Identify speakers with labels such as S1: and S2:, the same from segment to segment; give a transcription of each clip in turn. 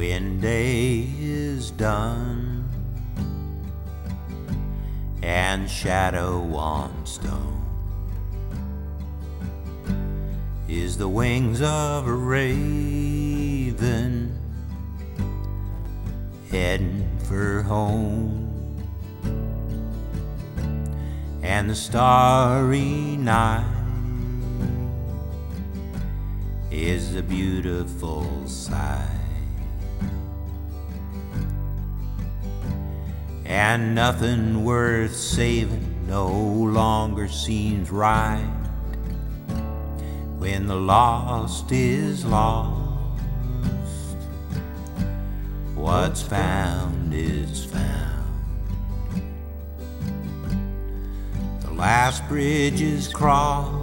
S1: When day is done and shadow on stone is the wings of a raven heading for home, and the starry night is a beautiful sight. And nothing worth saving no longer seems right when the lost is lost. What's found is found. The last bridge is crossed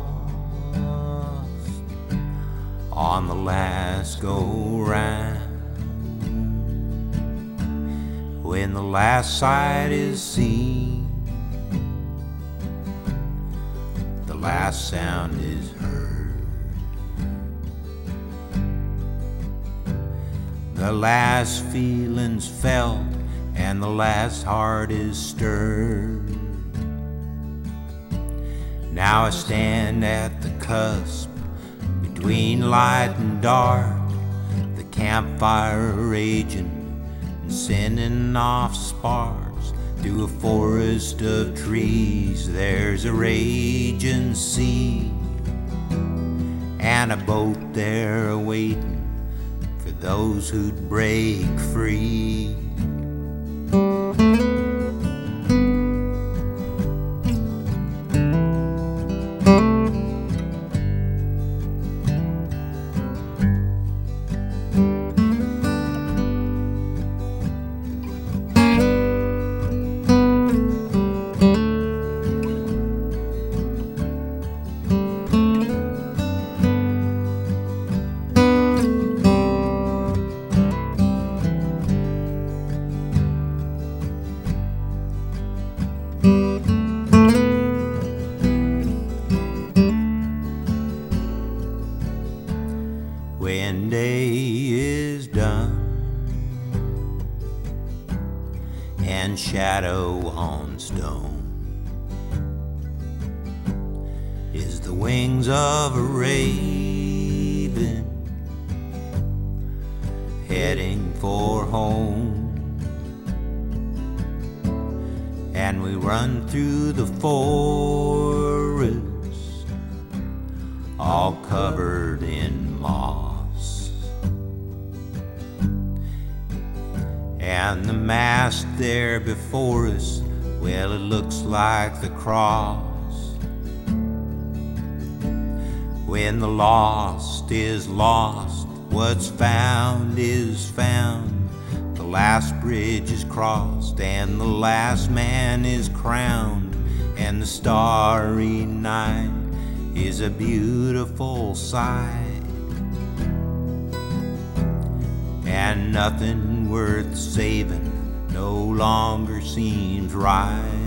S1: on the last go-round. When the last sight is seen, the last sound is heard. The last feeling's felt and the last heart is stirred. Now I stand at the cusp between light and dark, the campfire raging, sending off sparks through a forest of trees. There's a raging sea and a boat there awaiting for those who'd break free. When day is done and shadow on stone is the wings of a raven heading for home, and we run through the forest all covered in moss. And the mast there before us, well, it looks like the cross. When the lost is lost, what's found is found. The last bridge is crossed and the last man is crowned, and the starry night is a beautiful sight. And nothing worth saving no longer seems right